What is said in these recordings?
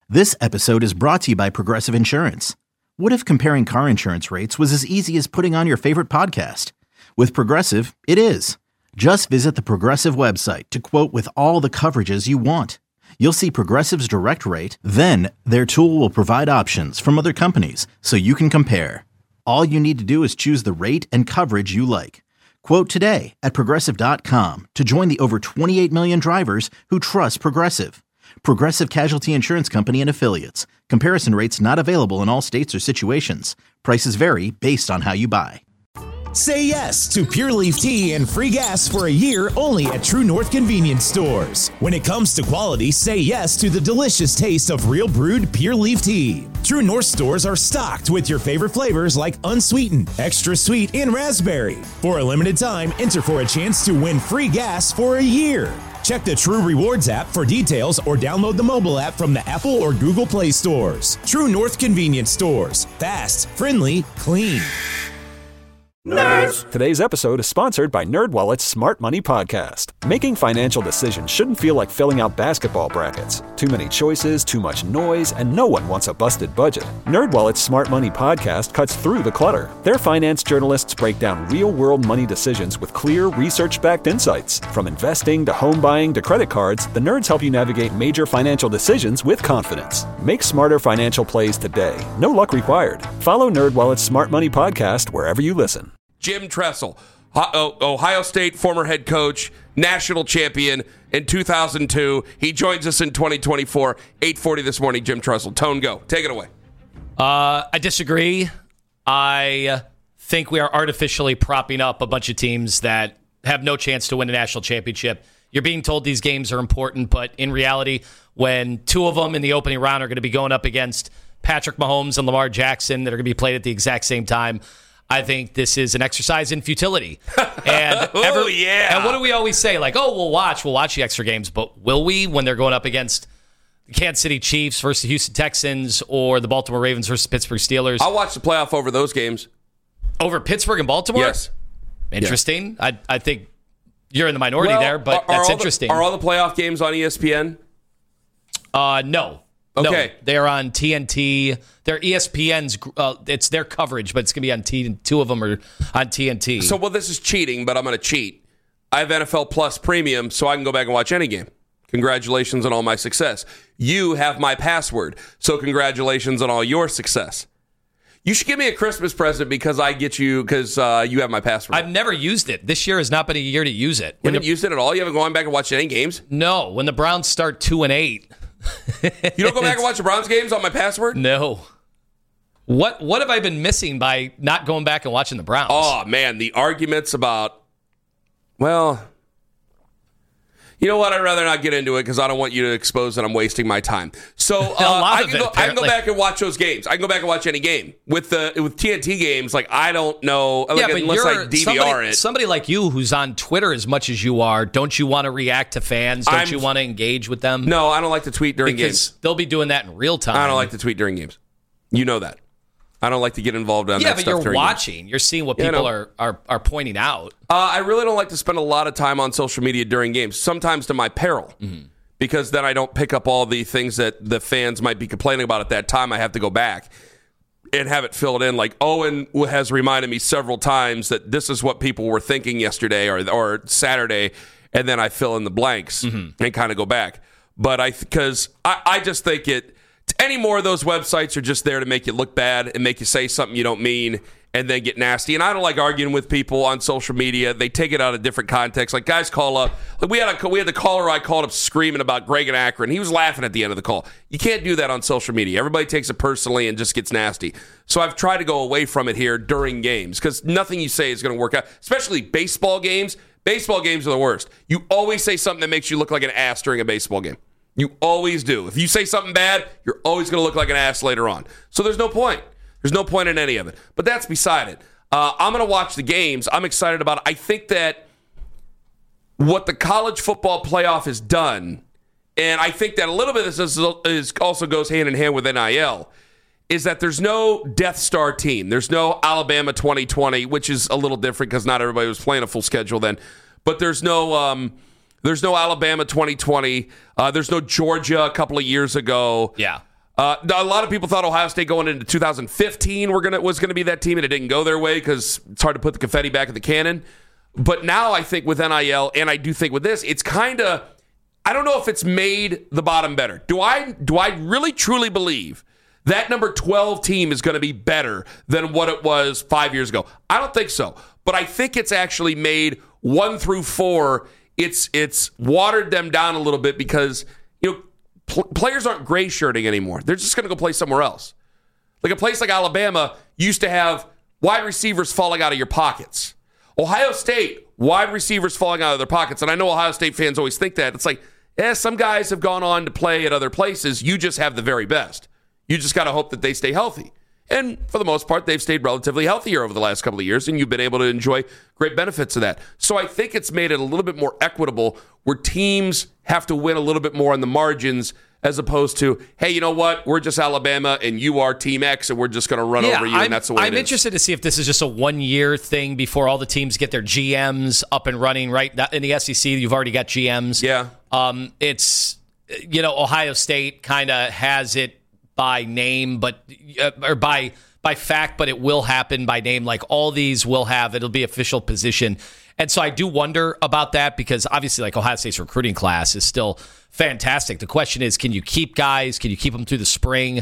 This episode is brought to you by Progressive Insurance. What if comparing car insurance rates was as easy as putting on your favorite podcast? With Progressive, it is. Just visit the Progressive website to quote with all the coverages you want. You'll see Progressive's direct rate, then their tool will provide options from other companies so you can compare. All you need to do is choose the rate and coverage you like. Quote today at Progressive.com to join the over 28 million drivers who trust Progressive. Progressive Casualty Insurance Company and Affiliates. Comparison rates not available in all states or situations. Prices vary based on how you buy. Say yes to Pure Leaf Tea and free gas for a year only at True North Convenience Stores. When it comes to quality, say yes to the delicious taste of real brewed Pure Leaf Tea. True North stores are stocked with your favorite flavors like unsweetened, extra sweet, and raspberry. For a limited time, enter for a chance to win free gas for a year. Check the True Rewards app for details or download the mobile app from the Apple or Google Play stores. True North Convenience Stores. Fast, friendly, clean. Nerds! Today's episode is sponsored by NerdWallet's Smart Money Podcast. Making financial decisions shouldn't feel like filling out basketball brackets. Too many choices, too much noise, and no one wants a busted budget. NerdWallet's Smart Money Podcast cuts through the clutter. Their finance journalists break down real-world money decisions with clear, research-backed insights. From investing to home buying to credit cards, the nerds help you navigate major financial decisions with confidence. Make smarter financial plays today. No luck required. Follow NerdWallet's Smart Money Podcast wherever you listen. Jim Tressel, Ohio State former head coach, national champion in 2002. He joins us in 2024, 8:40 this morning. Jim Tressel, Tone, go. Take it away. I disagree. I think we are artificially propping up a bunch of teams that have no chance to win a national championship. You're being told these games are important, but in reality, when two of them in the opening round are going to be going up against Patrick Mahomes and Lamar Jackson that are going to be played at the exact same time, I think this is an exercise in futility. And and what do we always say? Like, we'll watch the extra games, but will we when they're going up against the Kansas City Chiefs versus the Houston Texans or the Baltimore Ravens versus Pittsburgh Steelers? I'll watch the playoff over those games. Over Pittsburgh and Baltimore? Yes. Interesting. Yeah. I think you're in the minority there, but that's interesting. Are all the playoff games on ESPN? No. Okay. No, they're on TNT. They're ESPN's. It's their coverage, but it's going to be on TNT. Two of them are on TNT. So, this is cheating, but I'm going to cheat. I have NFL Plus Premium, so I can go back and watch any game. Congratulations on all my success. You have my password, so congratulations on all your success. You should give me a Christmas present because you have my password. I've never used it. This year has not been a year to use it. You haven't used it at all? You haven't gone back and watched any games? No. When the Browns start 2-8. You don't go back and watch the Browns games on my password? No. What have I been missing by not going back and watching the Browns? Oh, man, the arguments about, you know what? I'd rather not get into it because I don't want you to expose that I'm wasting my time. So I can go back and watch those games. I can go back and watch any game. With TNT games, I don't know. Unless I DVR it. Somebody like you who's on Twitter as much as you are, don't you want to react to fans? Don't you want to engage with them? No, I don't like to tweet during games. They'll be doing that in real time. I don't like to tweet during games. You know that. I don't like to get involved in that stuff. Yeah, but you're watching. Games. You're seeing what people are pointing out. I really don't like to spend a lot of time on social media during games, sometimes to my peril, because then I don't pick up all the things that the fans might be complaining about at that time. I have to go back and have it filled in. Like Owen has reminded me several times that this is what people were thinking yesterday or Saturday, and then I fill in the blanks and kind of go back. But I just think any more of those websites are just there to make you look bad and make you say something you don't mean and then get nasty. And I don't like arguing with people on social media. They take it out of different contexts. Like guys call up. Like we had the caller I called up screaming about Greg and Akron. He was laughing at the end of the call. You can't do that on social media. Everybody takes it personally and just gets nasty. So I've tried to go away from it here during games because nothing you say is going to work out, especially baseball games. Baseball games are the worst. You always say something that makes you look like an ass during a baseball game. You always do. If you say something bad, you're always going to look like an ass later on. So there's no point. There's no point in any of it. But that's beside it. I'm going to watch the games. I'm excited about it. I think that what the college football playoff has done, and I think that a little bit of this is also goes hand in hand with NIL, is that there's no Death Star team. There's no Alabama 2020, which is a little different because not everybody was playing a full schedule then. But there's no Alabama 2020. There's no Georgia a couple of years ago. Yeah. A lot of people thought Ohio State going into 2015 was going to be that team, and it didn't go their way because it's hard to put the confetti back in the cannon. But now I think with NIL, and I do think with this, it's kind of, I don't know if it's made the bottom better. Do I really truly believe that number 12 team is going to be better than what it was 5 years ago? I don't think so. But I think it's actually made 1 through 4, it's watered them down a little bit because, players aren't gray shirting anymore. They're just going to go play somewhere else. Like a place like Alabama used to have wide receivers falling out of your pockets. Ohio State, wide receivers falling out of their pockets. And I know Ohio State fans always think that. It's like, some guys have gone on to play at other places. You just have the very best. You just got to hope that they stay healthy. And for the most part, they've stayed relatively healthier over the last couple of years, and you've been able to enjoy great benefits of that. So I think it's made it a little bit more equitable where teams have to win a little bit more on the margins as opposed to, hey, you know what? We're just Alabama, and you are Team X, and we're just going to run over you, and that's the way it is. I'm interested to see if this is just a one-year thing before all the teams get their GMs up and running, right? In the SEC, you've already got GMs. Yeah. It's, Ohio State kind of has it by name, but or by fact, but it will happen by name. Like all these will have, it'll be official position. And so I do wonder about that because obviously like Ohio State's recruiting class is still fantastic. The question is, can you keep guys? Can you keep them through the spring?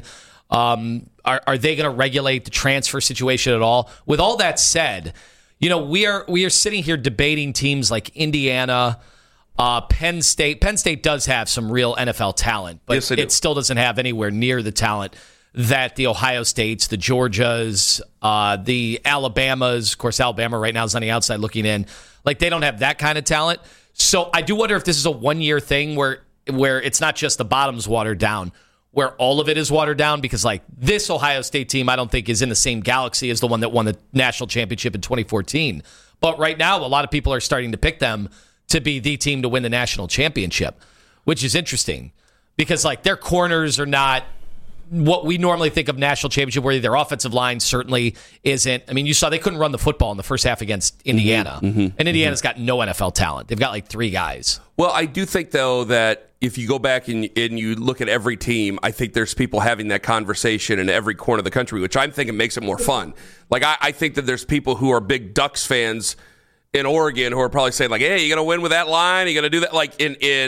Are they going to regulate the transfer situation at all? With all that said, we are sitting here debating teams like Indiana, Penn State. Penn State does have some real NFL talent, but yes, it still doesn't have anywhere near the talent that the Ohio States, the Georgias, the Alabamas, of course, Alabama right now is on the outside looking in. Like they don't have that kind of talent. So I do wonder if this is a one-year thing where it's not just the bottom's watered down, where all of it is watered down, because like this Ohio State team, I don't think is in the same galaxy as the one that won the national championship in 2014. But right now, a lot of people are starting to pick them to be the team to win the national championship, which is interesting because like their corners are not what we normally think of national championship worthy. Their offensive line certainly isn't. I mean, you saw they couldn't run the football in the first half against Indiana, and Indiana's got no NFL talent. They've got like 3 guys. Well, I do think, though, that if you go back and you look at every team, I think there's people having that conversation in every corner of the country, which I'm thinking makes it more fun. Like, I think that there's people who are big Ducks fans in Oregon who are probably saying, like, hey, you going to win with that line? Are you going to do that? Like,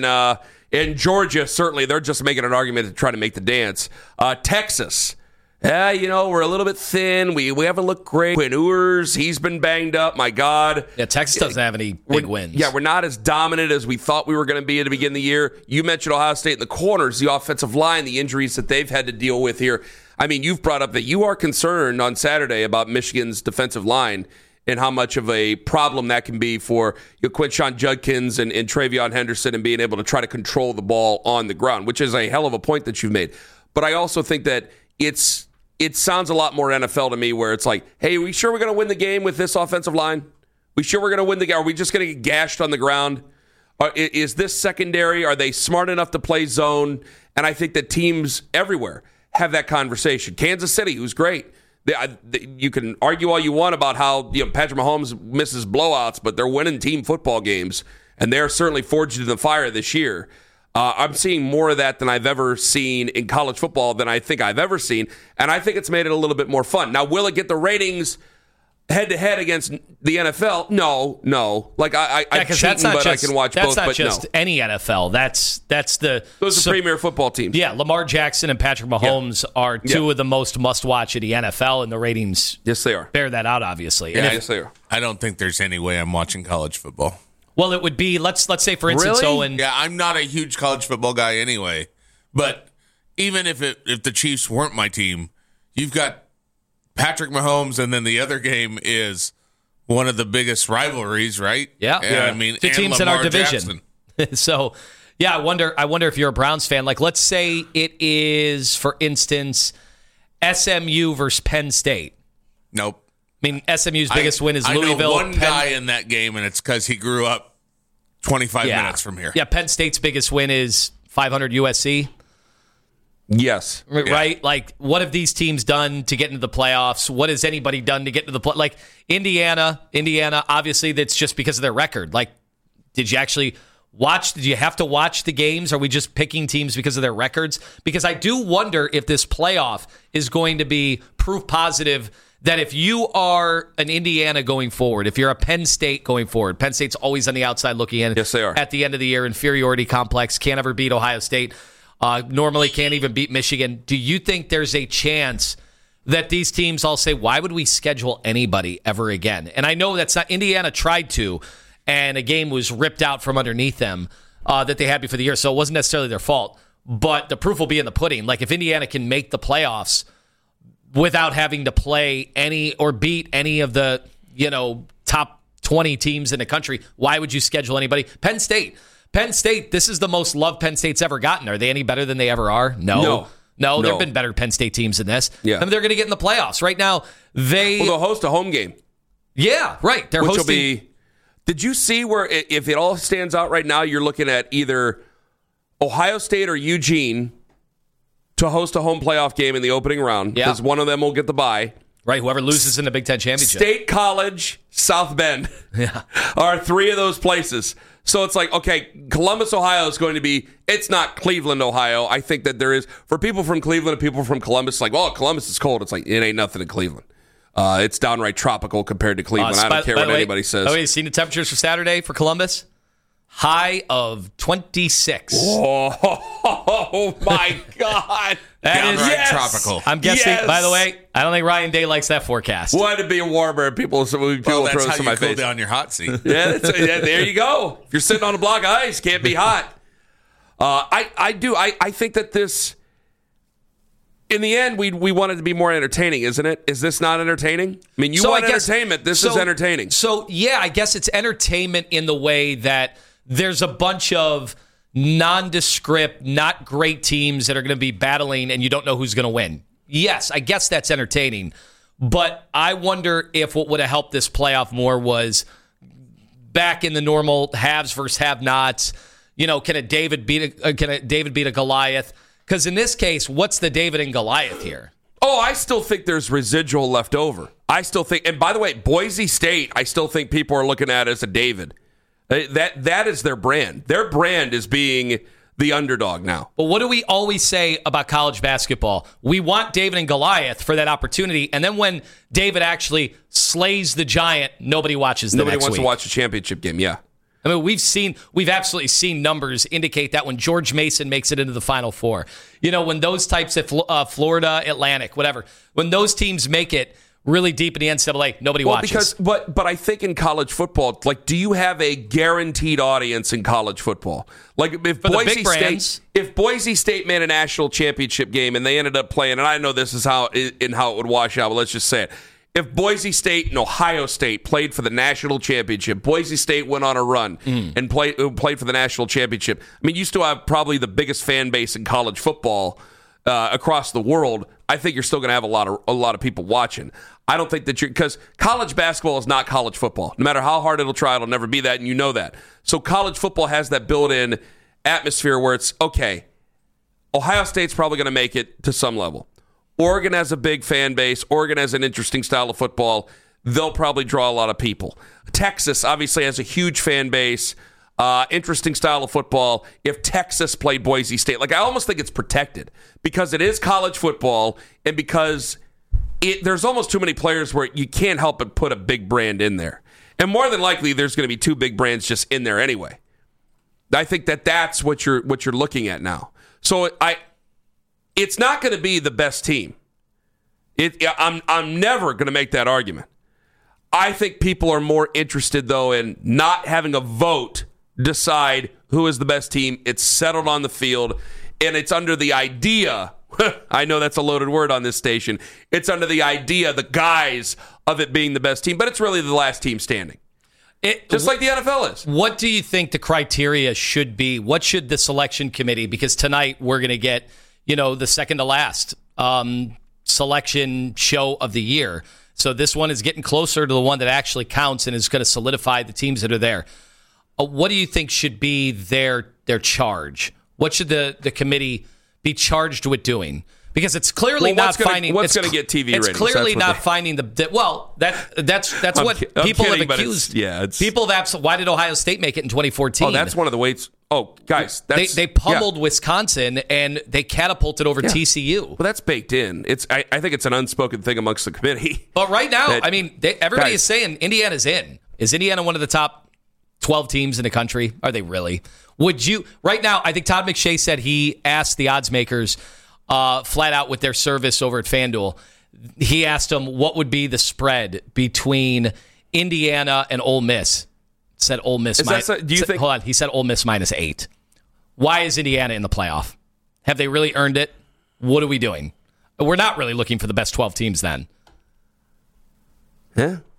in Georgia, certainly, they're just making an argument to try to make the dance. Texas, we're a little bit thin. We haven't looked great. Quinn Ewers, he's been banged up. My God. Yeah, Texas doesn't have any big wins. Yeah, we're not as dominant as we thought we were going to be at the beginning of the year. You mentioned Ohio State in the corners, the offensive line, the injuries that they've had to deal with here. I mean, you've brought up that you are concerned on Saturday about Michigan's defensive line and how much of a problem that can be for Quinshon Judkins and Travion Henderson and being able to try to control the ball on the ground, which is a hell of a point that you've made. But I also think that it sounds a lot more NFL to me where it's like, hey, are we sure we're going to win the game with this offensive line? We sure we're going to win the game? Are we just going to get gashed on the ground? Is this secondary? Are they smart enough to play zone? And I think that teams everywhere have that conversation. Kansas City, who's great. You can argue all you want about how Patrick Mahomes misses blowouts, but they're winning team football games, and they're certainly forged in the fire this year. I'm seeing more of that than I've ever seen in college football than I think I've ever seen, and I think it's made it a little bit more fun. Now, will it get the ratings head-to-head against the NFL? No. Like, I'm cheating, but I can watch both, That's not just any NFL. Those are premier football teams. Yeah, Lamar Jackson and Patrick Mahomes are two of the most must-watch of the NFL, and the ratings yes, they are. Bear that out, obviously. Yeah, yes, they are. I don't think there's any way I'm watching college football. Well, it would be, let's say, for instance, really? Owen. Yeah, I'm not a huge college football guy anyway. But even if the Chiefs weren't my team, you've got Patrick Mahomes, and then the other game is one of the biggest rivalries, right? Yeah. I mean, two teams in our division. So, yeah, I wonder if you're a Browns fan. Like, let's say it is, for instance, SMU versus Penn State. Nope. I mean, SMU's biggest win is Louisville. I know one guy in that game, and it's because he grew up 25 minutes from here. Yeah, Penn State's biggest win is 500 USC. Yes. Right? Yeah. Like, what have these teams done to get into the playoffs? What has anybody done to get into the play? Like, Indiana, obviously, that's just because of their record. Like, did you actually Do you have to watch the games? Are we just picking teams because of their records? Because I do wonder if this playoff is going to be proof positive that if you are an Indiana going forward, if you're a Penn State going forward, Penn State's always on the outside looking in. Yes, they are. At the end of the year, inferiority complex, can't ever beat Ohio State, normally can't even beat Michigan. Do you think there's a chance that these teams all say, why would we schedule anybody ever again? And I know that's not, Indiana tried to, and a game was ripped out from underneath them that they had before the year, so it wasn't necessarily their fault. But the proof will be in the pudding. Like, if Indiana can make the playoffs without having to play any or beat any of the, top 20 teams in the country, why would you schedule anybody? Penn State, this is the most love Penn State's ever gotten. Are they any better than they ever are? No. There have been better Penn State teams than this. Yeah. I mean, they're going to get in the playoffs. Right now, they'll host a home game. Yeah, right. They're hosting. Will be. Did you see where, if it all stands out right now, you're looking at either Ohio State or Eugene to host a home playoff game in the opening round, because one of them will get the bye. Right, whoever loses in the Big Ten Championship. State College, South Bend are three of those places. So it's like, okay, Columbus, Ohio is going to be, it's not Cleveland, Ohio. I think that there is, for people from Cleveland and people from Columbus, like, oh, Columbus is cold. It's like, it ain't nothing in Cleveland. It's downright tropical compared to Cleveland. I don't care what anybody says. Oh, you seen the temperatures for Saturday for Columbus? High of 26. Oh my God. Downright tropical. I'm guessing, by the way, I don't think Ryan Day likes that forecast. Would it be warmer? People throw this in my face. Cool down your hot seat. Yeah, there you go. If you're sitting on a block of ice, can't be hot. I think that this, in the end, we want it to be more entertaining, isn't it? Is this not entertaining? I mean, want entertainment. This is entertaining. So, yeah, I guess it's entertainment in the way that there's a bunch of nondescript, not great teams that are going to be battling and you don't know who's going to win. Yes, I guess that's entertaining. But I wonder if what would have helped this playoff more was back in the normal haves versus have-nots. Can a David beat a Goliath? Because in this case, what's the David and Goliath here? Oh, I still think there's residual left over. I still think, and by the way, Boise State, I still think people are looking at as a David. That is their brand. Their brand is being the underdog now. But what do we always say about college basketball? We want David and Goliath for that opportunity, and then when David actually slays the giant, nobody watches the next week. Nobody wants to watch a championship game, yeah. I mean, we've absolutely seen numbers indicate that when George Mason makes it into the Final Four. When those types of Florida, Atlantic, whatever, when those teams make it really deep in the NCAA, nobody watches. But I think in college football, like, do you have a guaranteed audience in college football? Like, if Boise State made a national championship game and they ended up playing, and I know this is how it would wash out, but let's just say it. If Boise State and Ohio State played for the national championship, Boise State went on a run and played for the national championship. I mean, you still have probably the biggest fan base in college football across the world. I think you're still going to have a lot of people watching. I don't think that because college basketball is not college football. No matter how hard it'll try, it'll never be that, and you know that. So college football has that built-in atmosphere where it's, okay, Ohio State's probably going to make it to some level. Oregon has a big fan base. Oregon has an interesting style of football. They'll probably draw a lot of people. Texas obviously has a huge fan base, interesting style of football. If Texas played Boise State, like, I almost think it's protected because it is college football and because there's almost too many players where you can't help but put a big brand in there. And more than likely, there's going to be two big brands just in there anyway. I think that's what you're looking at now. So it's not going to be the best team. I'm never going to make that argument. I think people are more interested, though, in not having a vote decide who is the best team. It's settled on the field, and it's under the idea, I know that's a loaded word on this station, it's under the idea, the guise of it being the best team, but it's really the last team standing. Just like the NFL is. What do you think the criteria should be? What should the selection committee, because tonight we're going to get, the second to last selection show of the year. So this one is getting closer to the one that actually counts and is going to solidify the teams that are there. What do you think should be their charge? What should the committee be charged with doing? Because it's clearly not finding what's going to get TV ratings. It's clearly not finding the well. That's what people have accused. People have why did Ohio State make it in 2014? Oh, that's one of the weights. Oh, guys, they pummeled Wisconsin and they catapulted over TCU. Well, that's baked in. I think it's an unspoken thing amongst the committee. But right now, everybody is saying Indiana's in. Is Indiana one of the top 12 teams in the country? Are they really? Would you right now? I think Todd McShay said he asked the odds makers. Flat out with their service over at FanDuel. He asked them what would be the spread between Indiana and Ole Miss. Said Ole Miss. Hold on. He said Ole Miss -8. Why is Indiana in the playoff? Have they really earned it? What are we doing? We're not really looking for the best 12 teams then. Yeah.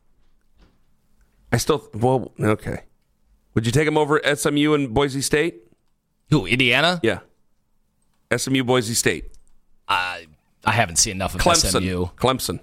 Okay. Would you take them over SMU and Boise State? Who, Indiana? Yeah. SMU, Boise State. I haven't seen enough of SMU. Clemson.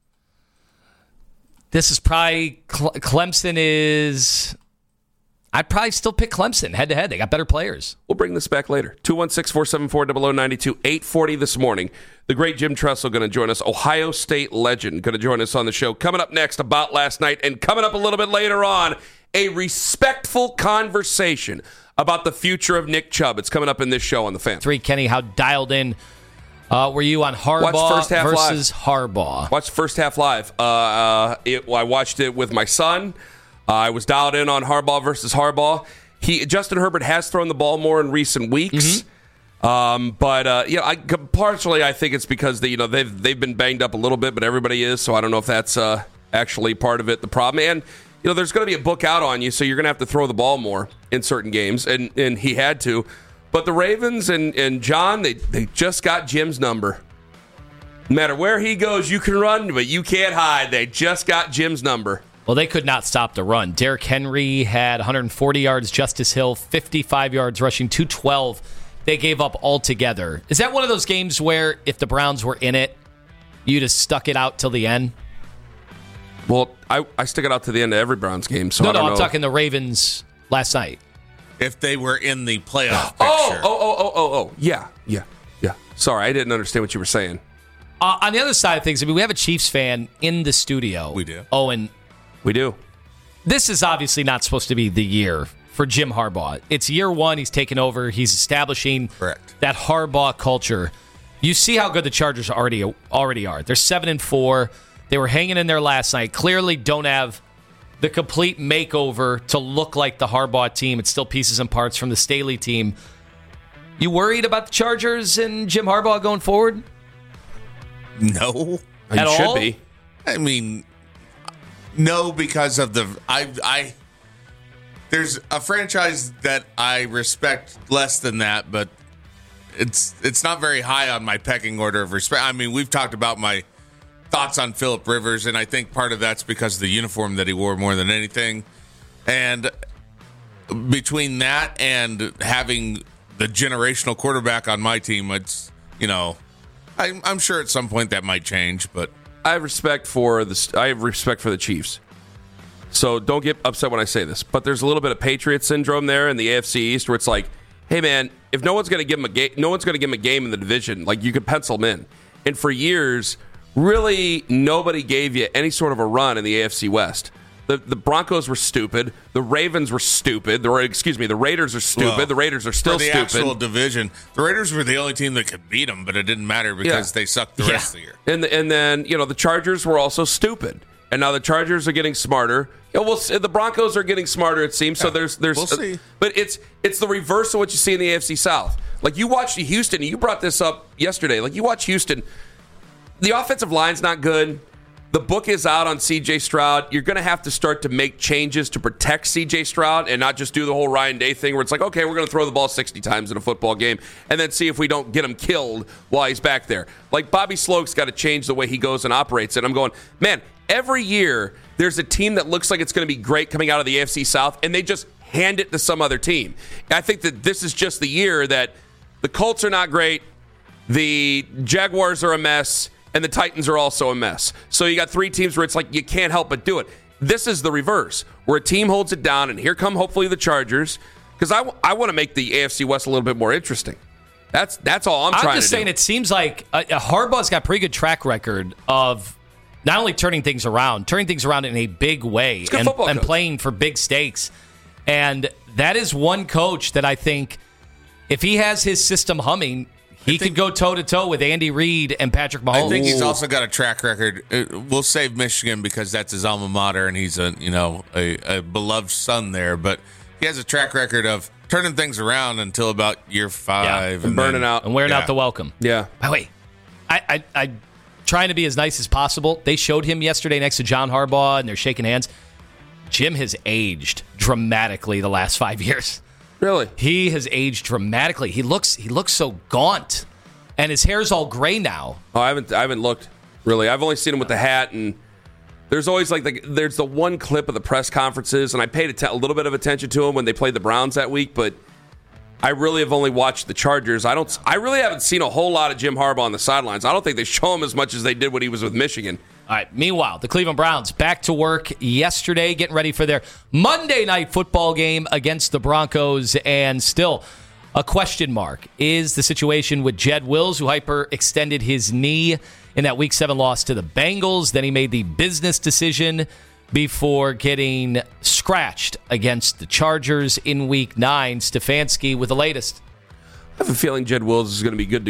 This is probably Clemson is. I'd probably still pick Clemson head to head. They got better players. We'll bring this back later. 216-474-0092, 840 this morning. The great Jim Tressel going to join us. Ohio State legend going to join us on the show. Coming up next, about last night, and coming up a little bit later on, a respectful conversation about the future of Nick Chubb. It's coming up in this show on The Fan. Kenny, how dialed in were you on Harbaugh versus Harbaugh? Watch the first half live. I watched it with my son. I was dialed in on Harbaugh versus Harbaugh. Justin Herbert has thrown the ball more in recent weeks. Mm-hmm. Partially I think it's because they've been banged up a little bit, but everybody is, so I don't know if that's actually part of it. The problem, and there's going to be a book out on you, so you're going to have to throw the ball more in certain games, and he had to. But the Ravens and John, they just got Jim's number. No matter where he goes, you can run, but you can't hide. They just got Jim's number. Well, they could not stop the run. Derrick Henry had 140 yards. Justice Hill, 55 yards rushing, 212. They gave up altogether. Is that one of those games where if the Browns were in it, you just stuck it out till the end? Well, I stick it out to the end of every Browns game. So No, I'm talking the Ravens last night. If they were in the playoff picture. Oh. Yeah. Sorry, I didn't understand what you were saying. On the other side of things, we have a Chiefs fan in the studio. We do. Owen. We do. This is obviously not supposed to be the year for Jim Harbaugh. It's year one. He's taken over. He's establishing that Harbaugh culture. You see how good the Chargers already are. They're 7-4. They were hanging in there last night. Clearly don't have the complete makeover to look like the Harbaugh team. It's still pieces and parts from the Staley team. You worried about the Chargers and Jim Harbaugh going forward? No. At all? Should be. I mean, no, because of there's a franchise that I respect less than that, but it's not very high on my pecking order of respect. I mean, we've talked about my thoughts on Phillip Rivers, and I think part of that's because of the uniform that he wore more than anything. And between that and having the generational quarterback on my team, it's, I'm sure at some point that might change, but I have respect for the Chiefs. So don't get upset when I say this, but there's a little bit of Patriot syndrome there in the AFC East, where it's like, hey man, if no one's going to give him a game in the division, like you could pencil him in. And for years, really nobody gave you any sort of a run in the AFC West. The Broncos were stupid. The Ravens were stupid. The Raiders are stupid. Well, the Raiders are still stupid. For the actual division, the Raiders were the only team that could beat them, but it didn't matter because they sucked the rest of the year. And then the Chargers were also stupid, and now the Chargers are getting smarter. The Broncos are getting smarter, it seems. So there's we'll see. But it's the reverse of what you see in the AFC South. Like you watch Houston, and you brought this up yesterday. Like you watch Houston, the offensive line's not good. The book is out on C.J. Stroud. You're going to have to start to make changes to protect C.J. Stroud and not just do the whole Ryan Day thing where it's like, okay, we're going to throw the ball 60 times in a football game and then see if we don't get him killed while he's back there. Like Bobby Sloak's got to change the way he goes and operates. And I'm going, man, every year there's a team that looks like it's going to be great coming out of the AFC South, and they just hand it to some other team. And I think that this is just the year that the Colts are not great, the Jaguars are a mess, and the Titans are also a mess. So you got three teams where it's like you can't help but do it. This is the reverse, where a team holds it down, and here come hopefully the Chargers, because I want to make the AFC West a little bit more interesting. That's all I'm trying to do. I'm just saying it seems like Harbaugh's got a pretty good track record of not only turning things around in a big way and playing for big stakes. And that is one coach that I think if he has his system humming, he could go toe-to-toe with Andy Reid and Patrick Mahomes. I think he's also got a track record. We'll save Michigan because that's his alma mater and he's a beloved son there. But he has a track record of turning things around until about year 5 and burning out and wearing out the welcome. Yeah. By the way, I trying to be as nice as possible. They showed him yesterday next to John Harbaugh, and they're shaking hands. Jim has aged dramatically the last 5 years. Really? He has aged dramatically. He looks so gaunt, and his hair's all gray now. Oh, I haven't looked really. I've only seen him with the hat, and there's always there's the one clip of the press conferences, and I paid a little bit of attention to him when they played the Browns that week, but I really have only watched the Chargers. I really haven't seen a whole lot of Jim Harbaugh on the sidelines. I don't think they show him as much as they did when he was with Michigan. All right. Meanwhile, the Cleveland Browns back to work yesterday, getting ready for their Monday night football game against the Broncos, and still a question mark is the situation with Jed Wills, who hyperextended his knee in that Week 7 loss to the Bengals. Then he made the business decision before getting scratched against the Chargers in Week 9. Stefanski with the latest. I have a feeling Jed Wills is going to be good to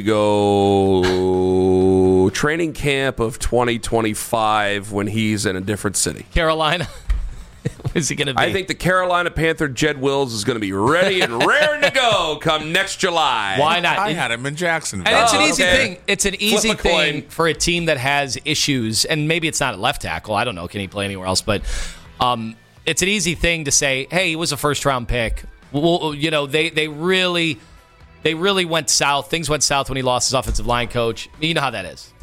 go training camp of 2025 when he's in a different city. Carolina? Is he going to be? I think the Carolina Panther Jed Wills is going to be ready and raring to go come next July. Why not? I had him in Jacksonville. And it's an easy thing. It's an easy thing for a team that has issues, and maybe it's not at left tackle. I don't know. Can he play anywhere else? But it's an easy thing to say, hey, he was a first-round pick. Well, they really went south. Things went south when he lost his offensive line coach. You know how that is.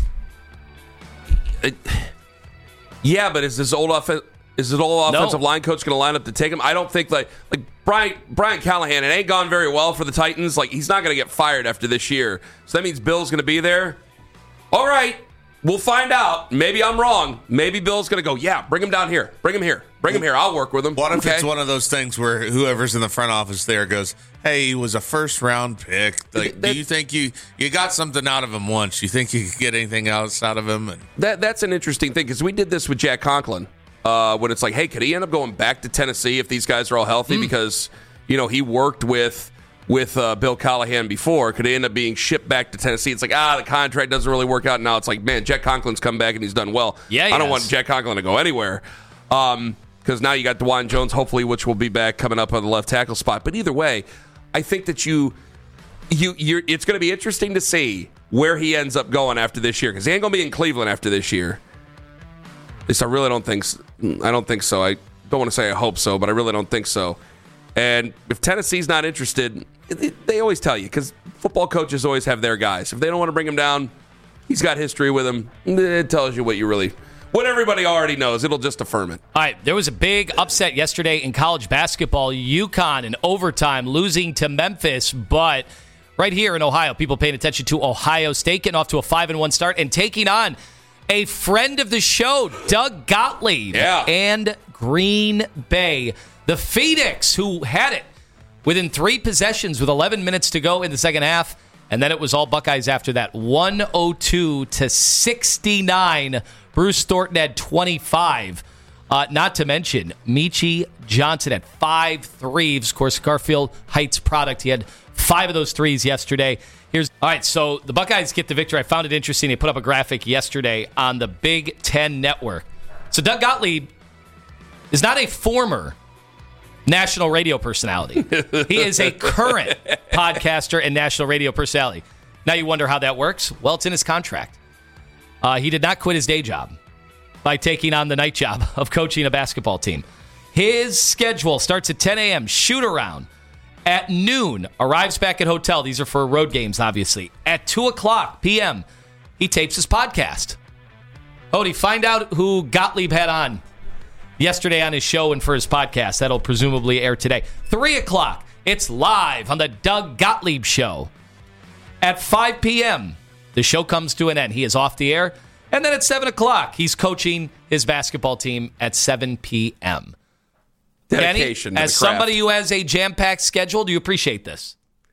Yeah, but is this old offensive line coach going to line up to take him? I don't think like Brian Callahan, it ain't gone very well for the Titans. Like, he's not going to get fired after this year. So that means Bill's going to be there. All right, we'll find out. Maybe I'm wrong. Maybe Bill's going to go, yeah, bring him down here. Bring him here. Bring him here. I'll work with him. What if it's one of those things where whoever's in the front office there goes, hey, he was a first-round pick. Like, do you think you got something out of him once? You think you could get anything else out of him? And that's an interesting thing because we did this with Jack Conklin. When it's like, hey, could he end up going back to Tennessee if these guys are all healthy? Because, he worked with Bill Callahan before. Could he end up being shipped back to Tennessee? It's like, the contract doesn't really work out. Now it's like, man, Jack Conklin's come back and he's done well. Yeah, I don't want Jack Conklin to go anywhere. Because now you got DeJuan Jones, hopefully, which will be back coming up on the left tackle spot. But either way, I think that you're it's going to be interesting to see where he ends up going after this year. Because he ain't going to be in Cleveland after this year. At least I really don't think so. I don't think so. I don't want to say I hope so, but I really don't think so. And if Tennessee's not interested, they always tell you, because football coaches always have their guys. If they don't want to bring him down, he's got history with him. It tells you what everybody already knows. It'll just affirm it. All right, there was a big upset yesterday in college basketball. UConn in overtime losing to Memphis, but right here in Ohio, people paying attention to Ohio State getting off to a 5-1 start and taking on a friend of the show, Doug Gottlieb, and Green Bay. The Phoenix, who had it within 3 possessions with 11 minutes to go in the second half, and then it was all Buckeyes after that. 102-69. Bruce Thornton had 25. Not to mention, Michi Johnson had 5 threes. Of course, Garfield Heights product. He had 5 of those threes yesterday. All right, so the Buckeyes get the victory. I found it interesting. They put up a graphic yesterday on the Big Ten Network. So Doug Gottlieb is not a former national radio personality. He is a current podcaster and national radio personality. Now you wonder how that works? Well, it's in his contract. He did not quit his day job by taking on the night job of coaching a basketball team. His schedule starts at 10 a.m., shoot around. At noon, arrives back at hotel. These are for road games, obviously. At 2 o'clock p.m., he tapes his podcast. Odie, find out who Gottlieb had on yesterday on his show and for his podcast. That'll presumably air today. 3 o'clock, it's live on the Doug Gottlieb Show. At 5 p.m., the show comes to an end. He is off the air. And then at 7 o'clock, he's coaching his basketball team at 7 p.m. Dedication Kenny, as somebody who has a jam-packed schedule, do you appreciate this?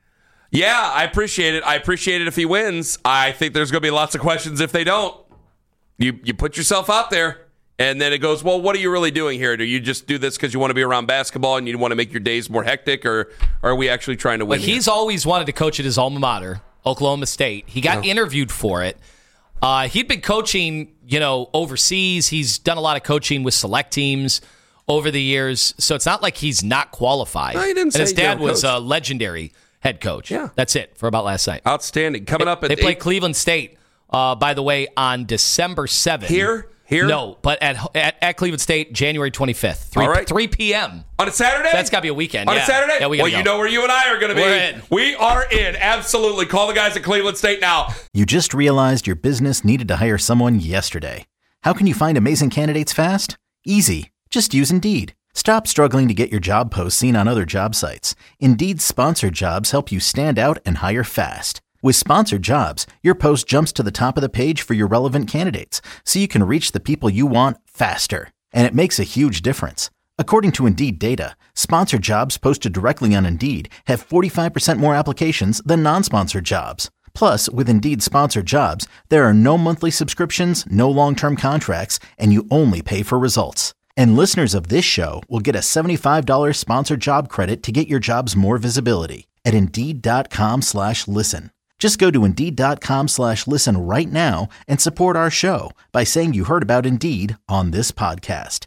Yeah, I appreciate it. I appreciate it if he wins. I think there's going to be lots of questions if they don't. You put yourself out there, and then it goes, well, what are you really doing here? Do you just do this because you want to be around basketball and you want to make your days more hectic, or are we actually trying to win? He's always wanted to coach at his alma mater, Oklahoma State. He got interviewed for it. He'd been coaching, overseas. He's done a lot of coaching with select teams over the years, so it's not like he's not qualified. No, he didn't say and his dad young was coach. a legendary head coach. Yeah. That's it for about last night. Outstanding. Coming up at They play Cleveland State, by the way, on December 7th. Here? No, but at Cleveland State, January 25th, 3 p.m. On a Saturday? That's got to be a weekend. On a Saturday? Yeah, well, you know where you and I are going to be. We're in. We are in. Absolutely. Call the guys at Cleveland State now. You just realized your business needed to hire someone yesterday. How can you find amazing candidates fast? Easy. Just use Indeed. Stop struggling to get your job posts seen on other job sites. Indeed's sponsored jobs help you stand out and hire fast. With sponsored jobs, your post jumps to the top of the page for your relevant candidates, so you can reach the people you want faster. And it makes a huge difference. According to Indeed data, sponsored jobs posted directly on Indeed have 45% more applications than non-sponsored jobs. Plus, with Indeed sponsored jobs, there are no monthly subscriptions, no long-term contracts, and you only pay for results. And listeners of this show will get a $75 sponsored job credit to get your jobs more visibility at Indeed.com/listen. Just go to Indeed.com/listen right now and support our show by saying you heard about Indeed on this podcast.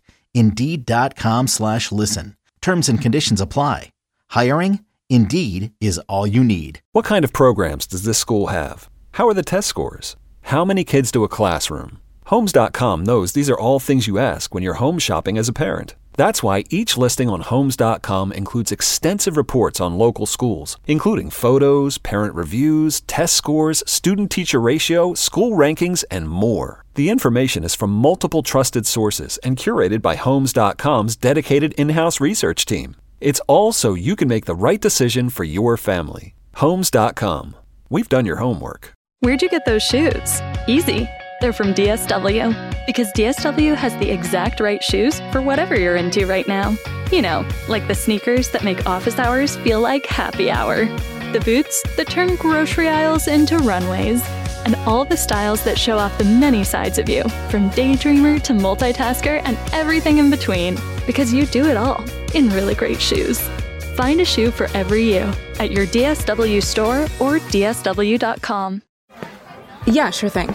Indeed.com/listen. Terms and conditions apply. Hiring? Indeed is all you need. What kind of programs does this school have? How are the test scores? How many kids do a classroom? Homes.com knows these are all things you ask when you're home shopping as a parent. That's why each listing on Homes.com includes extensive reports on local schools, including photos, parent reviews, test scores, student-teacher ratio, school rankings, and more. The information is from multiple trusted sources and curated by Homes.com's dedicated in-house research team. It's all so you can make the right decision for your family. Homes.com. We've done your homework. Where'd you get those shoes? Easy. They're from DSW. Because DSW has the exact right shoes for whatever you're into right now. You know, like the sneakers that make office hours feel like happy hour. The boots that turn grocery aisles into runways. And all the styles that show off the many sides of you, from daydreamer to multitasker and everything in between. Because you do it all in really great shoes. Find a shoe for every you at your DSW store or DSW.com. Yeah, sure thing.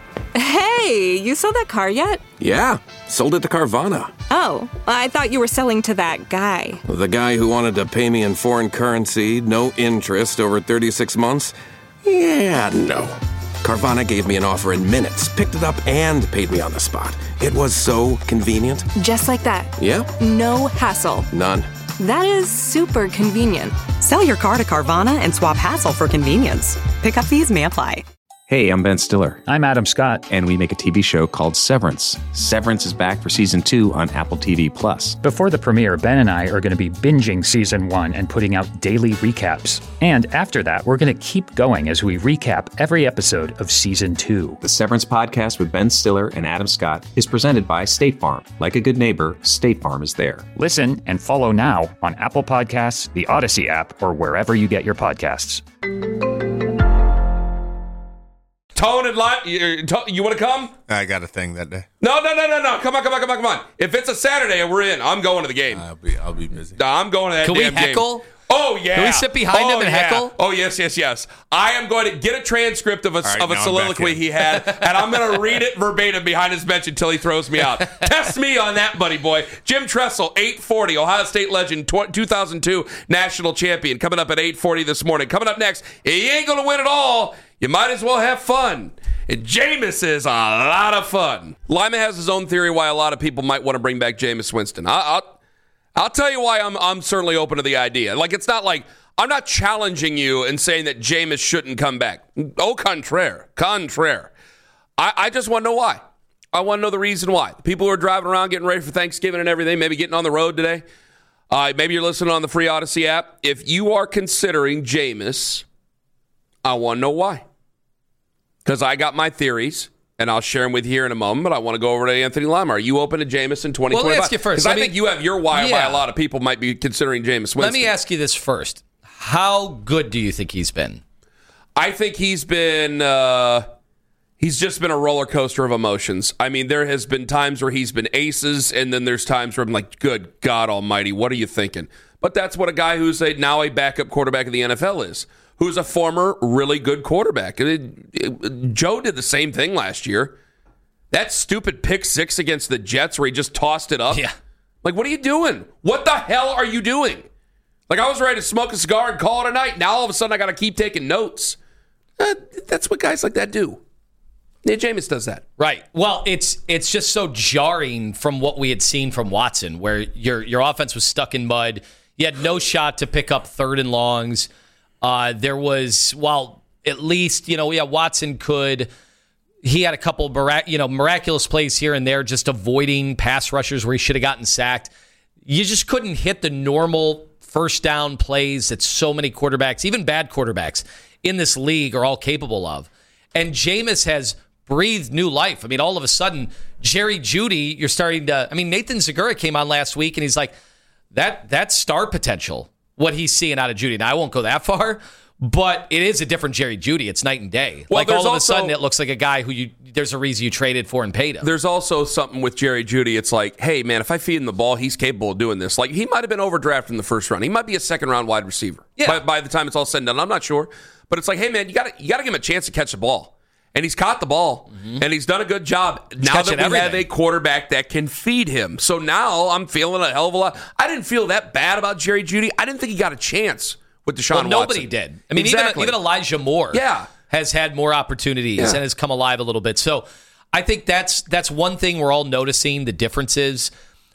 Hey, you sold that car yet? Yeah, sold it to Carvana. Oh, I thought you were selling to that guy. The guy who wanted to pay me in foreign currency, no interest, over 36 months? Yeah, no. Carvana gave me an offer in minutes, picked it up, and paid me on the spot. It was so convenient. Just like that. Yeah? No hassle. None. That is super convenient. Sell your car to Carvana and swap hassle for convenience. Pickup fees may apply. Hey, I'm Ben Stiller. I'm Adam Scott. And we make a TV show called Severance. Severance is back for Season 2 on Apple TV+. Before the premiere, Ben and I are going to be binging Season 1 and putting out daily recaps. And after that, we're going to keep going as we recap every episode of Season 2. The Severance podcast with Ben Stiller and Adam Scott is presented by State Farm. Like a good neighbor, State Farm is there. Listen and follow now on Apple Podcasts, the Odyssey app, or wherever you get your podcasts. Tone and Lime, you want to come? I got a thing that day. No. Come on. If it's a Saturday and we're in, I'm going to the game. I'll be busy. I'm going to that Can damn we heckle? game. Oh, yeah. Can we sit behind him and heckle? Oh, yes. I am going to get a transcript of a soliloquy he had, and I'm going to read it verbatim behind his bench until he throws me out. Test me on that, buddy boy. Jim Tressel, 840, Ohio State legend, 2002 national champion, coming up at 840 this morning. Coming up next, he ain't going to win it all. You might as well have fun. And Jameis is a lot of fun. Lyman has his own theory why a lot of people might want to bring back Jameis Winston. I'll tell you why I'm certainly open to the idea. Like, it's not like I'm not challenging you and saying that Jameis shouldn't come back. Au contraire. I just want to know why. I want to know the reason why. People who are driving around getting ready for Thanksgiving and everything, maybe getting on the road today. Maybe you're listening on the free Odyssey app. If you are considering Jameis, I want to know why. Because I got my theories, and I'll share them with you here in a moment, but I want to go over to Anthony Lima. Are you open to Jameis in 2025? Well, let me ask you first. Because I think you have your why yeah. a lot of people might be considering Jameis Winston. Let me ask you this first. How good do you think he's been? I think he's been... he's just been a roller coaster of emotions. I mean, there has been times where he's been aces, and then there's times where I'm like, good God almighty, what are you thinking? But that's what a guy who's now a backup quarterback in the NFL is, who's a former really good quarterback. Joe did the same thing last year. That stupid pick six against the Jets where he just tossed it up. Yeah. Like, what are you doing? What the hell are you doing? Like, I was ready to smoke a cigar and call it a night. Now all of a sudden I got to keep taking notes. That's what guys like that do. Yeah, Jameis does that. Right. Well, it's just so jarring from what we had seen from Watson, where your offense was stuck in mud. You had no shot to pick up third and longs. There was, at least, Watson could. He had a couple miraculous plays here and there, just avoiding pass rushers where he should have gotten sacked. You just couldn't hit the normal first down plays that so many quarterbacks, even bad quarterbacks in this league, are all capable of. And Jameis has breathed new life. I mean, all of a sudden, Jerry Jeudy, you're starting to... I mean, Nathan Segura came on last week, and he's like, that's star potential, what he's seeing out of Jeudy. Now, I won't go that far, but it is a different Jerry Jeudy. It's night and day. Well, like, all of a sudden, it looks like a guy who there's a reason you traded for and paid him. There's also something with Jerry Jeudy. It's like, hey, man, if I feed him the ball, he's capable of doing this. Like, he might have been overdrafted in the first round. He might be a second-round wide receiver by the time it's all said and done. I'm not sure. But it's like, hey, man, you got to give him a chance to catch the ball. And he's caught the ball, and he's done a good job. Now that we have a quarterback that can feed him. So now I'm feeling a hell of a lot. I didn't feel that bad about Jerry Jeudy. I didn't think he got a chance with Deshaun Watson. Nobody did. I mean, even Elijah Moore has had more opportunities and has come alive a little bit. So I think that's one thing we're all noticing, the differences.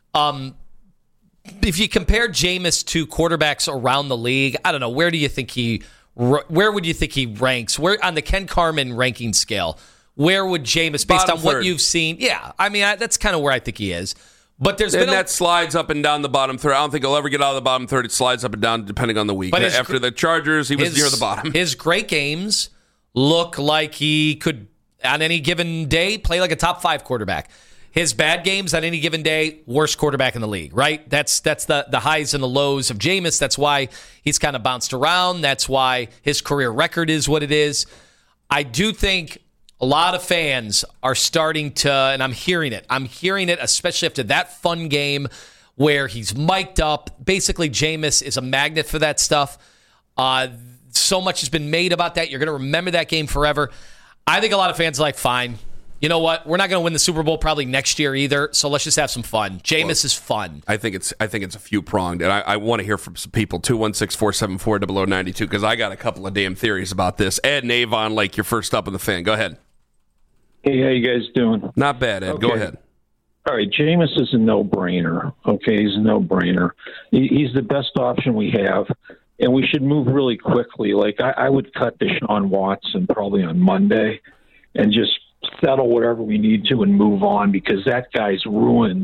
If you compare Jameis to quarterbacks around the league, I don't know, where would you think he ranks? Where on the Ken Carman ranking scale? Where would Jameis, based on what you've seen? Yeah, I mean, that's kind of where I think he is. But that slides up and down the bottom third. I don't think he'll ever get out of the bottom third. It slides up and down depending on the week. But after the Chargers, he was near the bottom. His great games look like he could, on any given day, play like a top 5 quarterback. His bad games on any given day, worst quarterback in the league, right? That's the highs and the lows of Jameis. That's why he's kind of bounced around. That's why his career record is what it is. I do think a lot of fans are starting to, and I'm hearing it, especially after that fun game where he's mic'd up. Basically, Jameis is a magnet for that stuff. So much has been made about that. You're going to remember that game forever. I think a lot of fans are like, fine. You know what? We're not going to win the Super Bowl probably next year either, so let's just have some fun. Jameis is fun. I think it's a few-pronged, and I want to hear from some people, 216-474-0092, because I got a couple of damn theories about this. Ed and Avon Lake, you're first up in the fan. Go ahead. Hey, how you guys doing? Not bad, Ed. Okay. Go ahead. All right, Jameis is a no-brainer. Okay, he's a no-brainer. He's the best option we have, and we should move really quickly. Like, I would cut Deshaun Watson probably on Monday and just settle whatever we need to and move on, because that guy's ruined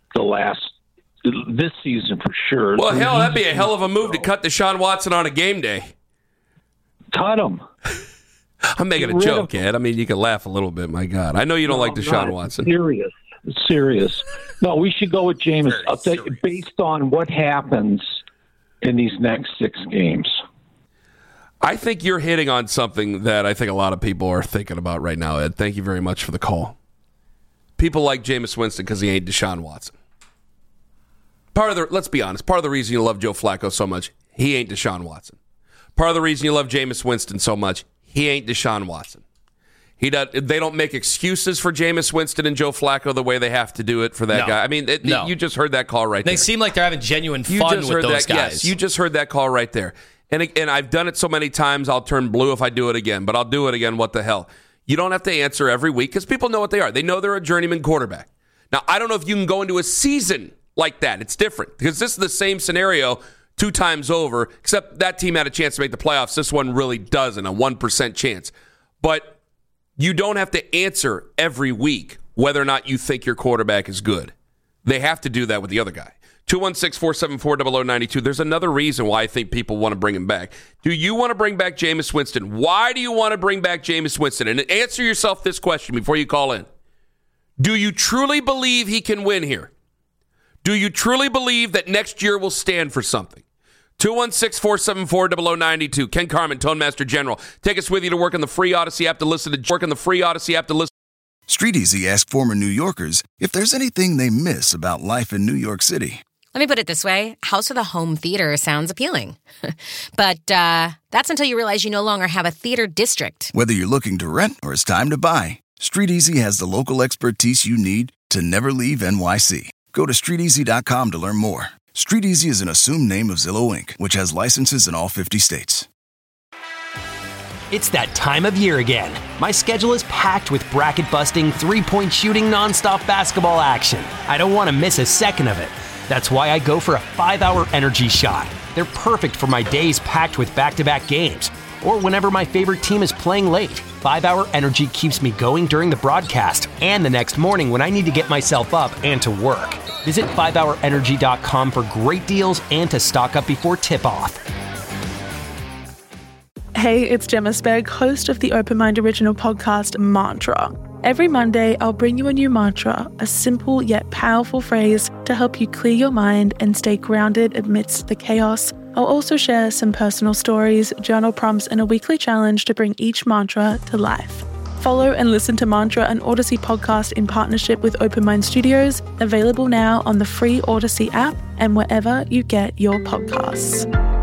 this season for sure. Well, hell, that'd be a hell of a move to cut Deshaun Watson on a game day. Cut him. I'm making a joke, Ed. I mean, you can laugh a little bit, my God. I know you don't like Deshaun Watson. Serious. No, we should go with Jameis. I'll tell you, based on what happens in these next 6 games. I think you're hitting on something that I think a lot of people are thinking about right now, Ed. Thank you very much for the call. People like Jameis Winston because he ain't Deshaun Watson. Let's be honest, part of the reason you love Joe Flacco so much, he ain't Deshaun Watson. Part of the reason you love Jameis Winston so much, he ain't Deshaun Watson. They don't make excuses for Jameis Winston and Joe Flacco the way they have to do it for that guy. I mean, you just heard that call right there. They seem like they're having genuine fun with those guys. Yes, you just heard that call right there. And I've done it so many times, I'll turn blue if I do it again. But I'll do it again, what the hell. You don't have to answer every week because people know what they are. They know they're a journeyman quarterback. Now, I don't know if you can go into a season like that. It's different because this is the same scenario 2 times over, except that team had a chance to make the playoffs. This one really doesn't, a 1% chance. But you don't have to answer every week whether or not you think your quarterback is good. They have to do that with the other guy. 216-474-0092. There's another reason why I think people want to bring him back. Do you want to bring back Jameis Winston? Why do you want to bring back Jameis Winston? And answer yourself this question before you call in. Do you truly believe he can win here? Do you truly believe that next year will stand for something? 216-474-0092. Ken Carman, Tone Master General. Take us with you to work on the free Odyssey app to listen to Street Easy asked former New Yorkers if there's anything they miss about life in New York City. Let me put it this way. House with a home theater sounds appealing. But that's until you realize you no longer have a theater district. Whether you're looking to rent or it's time to buy, Street Easy has the local expertise you need to never leave NYC. Go to StreetEasy.com to learn more. Street Easy is an assumed name of Zillow Inc., which has licenses in all 50 states. It's that time of year again. My schedule is packed with bracket-busting, three-point shooting, nonstop basketball action. I don't want to miss a second of it. That's why I go for a 5-hour energy shot. They're perfect for my days packed with back-to-back games, or whenever my favorite team is playing late. 5-hour energy keeps me going during the broadcast and the next morning when I need to get myself up and to work. Visit 5hourenergy.com for great deals and to stock up before tip-off. Hey, it's Gemma Spegg, host of the Open Mind original podcast, Mantra. Every Monday, I'll bring you a new mantra, a simple yet powerful phrase to help you clear your mind and stay grounded amidst the chaos. I'll also share some personal stories, journal prompts, and a weekly challenge to bring each mantra to life. Follow and listen to Mantra, an Odyssey podcast in partnership with Open Mind Studios, available now on the free Odyssey app and wherever you get your podcasts.